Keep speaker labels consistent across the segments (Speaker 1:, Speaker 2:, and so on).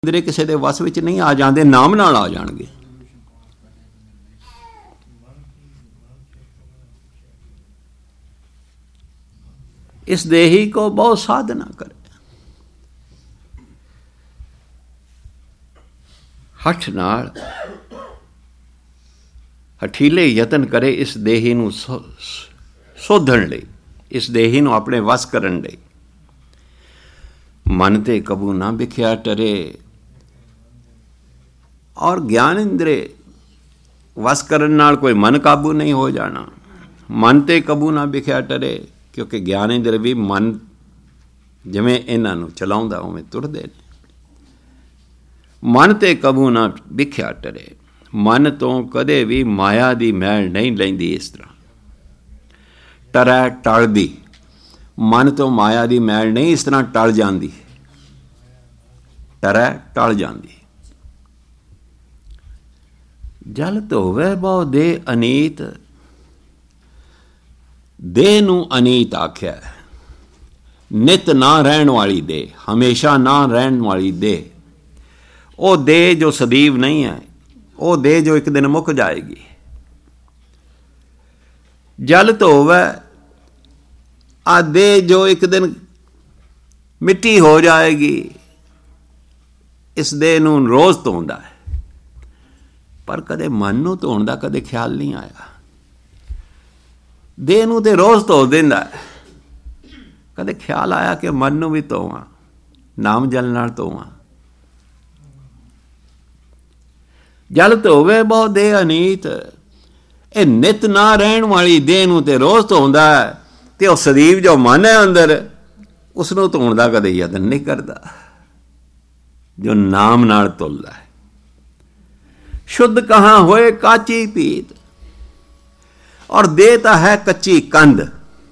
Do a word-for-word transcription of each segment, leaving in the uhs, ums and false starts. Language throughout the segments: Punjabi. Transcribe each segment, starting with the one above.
Speaker 1: ਇੰਦਰੇ ਕਿਸੇ ਦੇ ਵਸ ਵਿੱਚ ਨਹੀਂ ਆ ਜਾਂਦੇ, ਨਾਮ ਨਾਲ ਆ ਜਾਣਗੇ। ਇਸ ਦੇਹੀ ਕੋ ਬਹੁਤ ਸਾਧਨਾ ਕਰੇ, ਹੱਠ ਨਾਲ ਹਠੀਲੇ ਯਤਨ ਕਰੇ ਇਸ ਦੇਹੀ ਨੂੰ ਸੋਧਣ ਲਈ, ਇਸ ਦੇਹੀ ਨੂੰ ਆਪਣੇ ਵਸ ਕਰਨ ਲਈ। ਮਨ ਤੇ ਕਬੂ ਨਾ ਵਿਖਿਆ ਟਰੇ, ਔਰ ਗਿਆਨ ਇੰਦਰੇ ਵਸ ਕਰਨ ਨਾਲ ਕੋਈ ਮਨ ਕਾਬੂ ਨਹੀਂ ਹੋ ਜਾਣਾ। ਮਨ ਤੇ ਕਬੂ ਨਾ ਵਿਖਿਆ ਟਰੇ, ਕਿਉਂਕਿ ਗਿਆਨ ਇੰਦਰ ਵੀ ਮਨ ਜਿਵੇਂ ਇਹਨਾਂ ਨੂੰ ਚਲਾਉਂਦਾ ਉਵੇਂ ਤੁਰਦੇ ਨੇ। ਮਨ ਤੇ ਕਬੂ ਨਾ ਵਿਖਿਆ ਟਰੇ, ਮਨ ਤੋਂ ਕਦੇ ਵੀ ਮਾਇਆ ਦੀ ਮੈਲ ਨਹੀਂ ਲੈਂਦੀ। ਇਸ ਤਰ੍ਹਾਂ ਟਰੈ ਟਲਦੀ, ਮਨ ਤੋਂ ਮਾਇਆ ਦੀ ਮੈਲ ਨਹੀਂ ਇਸ ਤਰ੍ਹਾਂ ਟਲ ਜਾਂਦੀ, ਟਰੈ ਟਲ ਜਾਂਦੀ। ਜਲ ਧੋਵੈ ਬਹੁ ਦੇ ਅਨੀਤ, ਦੇਹ ਨੂੰ ਅਨੀਤ ਆਖਿਆ। ਨਿਤ ਨਾ ਰਹਿਣ ਵਾਲੀ ਦੇਹ, ਹਮੇਸ਼ਾ ਨਾ ਰਹਿਣ ਵਾਲੀ ਦੇਹ, ਉਹ ਦੇਹ ਜੋ ਸਦੀਵ ਨਹੀਂ ਹੈ, ਉਹ ਦੇਹ ਜੋ ਇੱਕ ਦਿਨ ਮੁੱਕ ਜਾਏਗੀ। ਜਲ ਧੋਵੈ, ਆ ਦੇਹ ਜੋ ਇੱਕ ਦਿਨ ਮਿੱਟੀ ਹੋ ਜਾਏਗੀ। ਇਸ ਦੇਹ ਨੂੰ ਰੋਜ਼ ਧੋਂਦਾ ਹੈ, ਪਰ ਕਦੇ ਮਨ ਨੂੰ ਧੋਣ ਦਾ ਕਦੇ ਖਿਆਲ ਨਹੀਂ ਆਇਆ। ਦੇਹ ਨੂੰ ਤੇ ਰੋਜ਼ ਧੋ ਦਿੰਦਾ ਹੈ, ਕਦੇ ਖਿਆਲ ਆਇਆ ਕਿ ਮਨ ਨੂੰ ਵੀ ਧੋਵਾਂ, ਨਾਮ ਜਲ ਨਾਲ ਧੋਵਾਂ। ਜਲ ਧੋਵੇ ਬਹੁ ਦੇਹ ਅਨੀਤ, ਇਹ ਨਿਤ ਨਾ ਰਹਿਣ ਵਾਲੀ ਦੇਹ ਨੂੰ ਤੇ ਰੋਜ਼ ਧੋਂਦਾ ਹੈ, ਤੇ ਉਹ ਸਦੀਵ ਜੋ ਮਨ ਹੈ ਅੰਦਰ, ਉਸ ਨੂੰ ਧੋਣ ਦਾ ਕਦੇ ਯਤਨ ਨਹੀਂ ਕਰਦਾ, ਜੋ ਨਾਮ ਨਾਲ ਧੁਲਦਾ ਹੈ। ਸ਼ੁੱਧ ਕਹਾਂ ਹੋਏ ਕਾਚੀ ਪੀਤ, ਔਰ ਦੇਹ ਤਾਂ ਹੈ ਕੱਚੀ ਕੰਧ।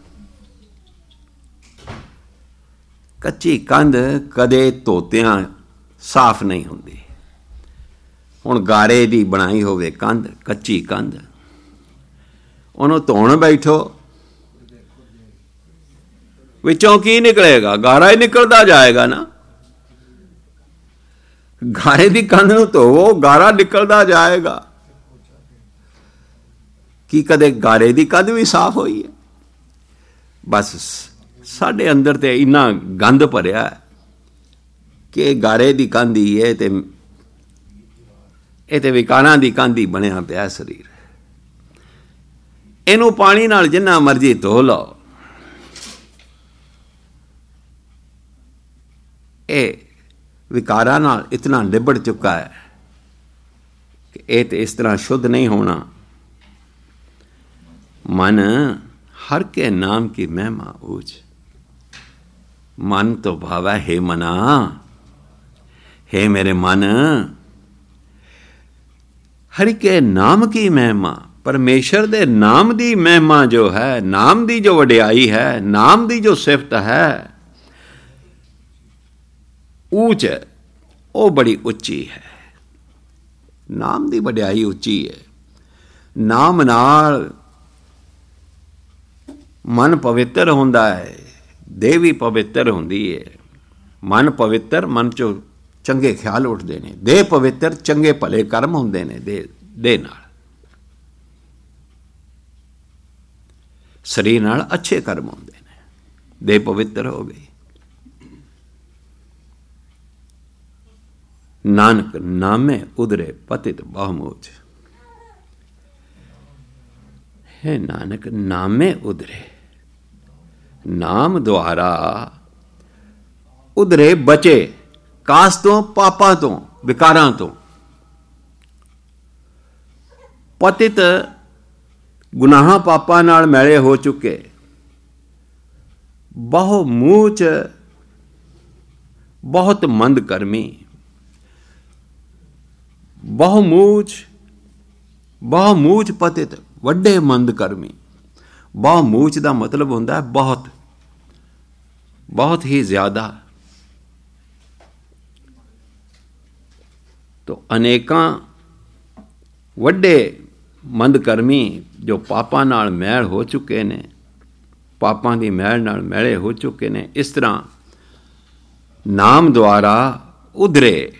Speaker 1: ਕੱਚੀ ਕੰਧ ਕਦੇ ਧੋਤਿਆਂ ਸਾਫ਼ ਨਹੀਂ ਹੁੰਦੀ। ਹੁਣ ਗਾਰੇ ਦੀ ਬਣਾਈ ਹੋਵੇ ਕੰਧ, ਕੱਚੀ ਕੰਧ, ਉਹਨੂੰ ਧੋਣ ਬੈਠੋ, ਵਿੱਚੋਂ ਕੀ ਨਿਕਲੇਗਾ? ਗਾਰਾ ਹੀ ਨਿਕਲਦਾ ਜਾਏਗਾ ਨਾ। ਗਾਰੇ ਦੀ ਕੰਧ ਨੂੰ ਧੋਵੋ, ਗਾਰਾ ਨਿਕਲਦਾ ਜਾਏਗਾ। ਕੀ ਕਦੇ ਗਾਰੇ ਦੀ ਕੰਧ ਵੀ ਸਾਫ਼ ਹੋਈ ਹੈ? ਬਸ ਸਾਡੇ ਅੰਦਰ ਤੇ ਇੰਨਾ ਗੰਦ ਭਰਿਆ ਕਿ ਗਾਰੇ ਦੀ ਕੰਧ ਹੀ ਹੈ, ਤੇ ਇਹ ਤੇ ਵਿਕਾਰਾਂ ਦੀ ਕੰਧ ਹੀ ਬਣਿਆ ਪਿਆ ਸਰੀਰ। ਇਹਨੂੰ ਪਾਣੀ ਨਾਲ ਜਿੰਨਾ ਮਰਜ਼ੀ ਧੋ ਲਓ, ਇਹ ਵਿਕਾਰਾਂ ਨਾਲ ਇਤਨਾ ਲਿਬੜ ਚੁੱਕਾ ਹੈ ਕਿ ਇਹ ਤੇ ਇਸ ਤਰ੍ਹਾਂ ਸ਼ੁੱਧ ਨਹੀਂ ਹੋਣਾ। ਮਨ ਹਰ ਕੇ ਨਾਮ ਕੀ ਮਹਿਮਾ ਊਚ, ਮਨ ਤੋਂ ਭਾਵੈ ਹੈ ਮਨਾ, ਹੈ ਮੇਰੇ ਮਨ, ਹਰਿ ਕੇ ਨਾਮ ਕੀ ਮਹਿਮਾ, ਪਰਮੇਸ਼ਰ ਦੇ ਨਾਮ ਦੀ ਮਹਿਮਾ ਜੋ ਹੈ, ਨਾਮ ਦੀ ਜੋ ਵਡਿਆਈ ਹੈ, ਨਾਮ ਦੀ ਜੋ ਸਿਫਤ ਹੈ, ਊਚ, ਉਹ ਬੜੀ ਉੱਚੀ ਹੈ। ਨਾਮ ਦੀ ਵਡਿਆਈ ਉੱਚੀ ਹੈ। ਨਾਮ ਨਾਲ ਮਨ ਪਵਿੱਤਰ ਹੁੰਦਾ ਹੈ, ਦੇਹ ਵੀ ਪਵਿੱਤਰ ਹੁੰਦੀ ਹੈ। ਮਨ ਪਵਿੱਤਰ, ਮਨ ਚੋਂ ਚੰਗੇ ਖਿਆਲ ਉੱਠਦੇ ਨੇ। ਦੇਹ ਪਵਿੱਤਰ, ਚੰਗੇ ਭਲੇ ਕਰਮ ਹੁੰਦੇ ਨੇ ਦੇਹ ਦੇਹ ਨਾਲ। ਸਰੀਰ ਨਾਲ ਅੱਛੇ ਕਰਮ ਹੁੰਦੇ ਨੇ। ਦੇਹ ਪਵਿੱਤਰ ਹੋ ਗਈ। ਨਾਨਕ ਨਾਮੇ ਉਦਰੇ ਪਤਿਤ ਬਹੁਮੋਚ, ਹੈ ਨਾਨਕ ਨਾਮੇ ਉਦਰੇ, ਨਾਮ ਦੁਆਰਾ ਉਦਰੇ ਬਚੇ, ਕਾਸ ਤੋਂ, ਪਾਪਾਂ ਤੋਂ, ਵਿਕਾਰਾਂ ਤੋਂ। ਪਤਿਤ ਗੁਨਾਹਾਂ ਪਾਪਾਂ ਨਾਲ ਮੈਲੇ ਹੋ ਚੁੱਕੇ, ਬਹੁ ਮੂਚ, ਬਹੁਤ ਮੰਦ ਕਰਮੀ। ਬਹੁਮੂਚ, ਬਹੁਮੂਚ ਪਤਿਤ, ਵੱਡੇ ਮੰਦ ਕਰਮੀ। ਬਹੁਮੂਚ ਦਾ ਮਤਲਬ ਹੁੰਦਾ ਹੈ ਬਹੁਤ, ਬਹੁਤ ਹੀ ਜ਼ਿਆਦਾ। ਤੋ ਅਨੇਕਾਂ ਵੱਡੇ ਮੰਦ ਕਰਮੀ ਜੋ ਪਾਪਾਂ ਨਾਲ ਮੈਲ ਹੋ ਚੁੱਕੇ ਨੇ, ਪਾਪਾਂ ਦੀ ਮੈਲ ਨਾਲ ਮੈਲੇ ਹੋ ਚੁੱਕੇ ਨੇ, ਇਸ ਤਰ੍ਹਾਂ ਨਾਮ ਦੁਆਰਾ ਉਧਰੇ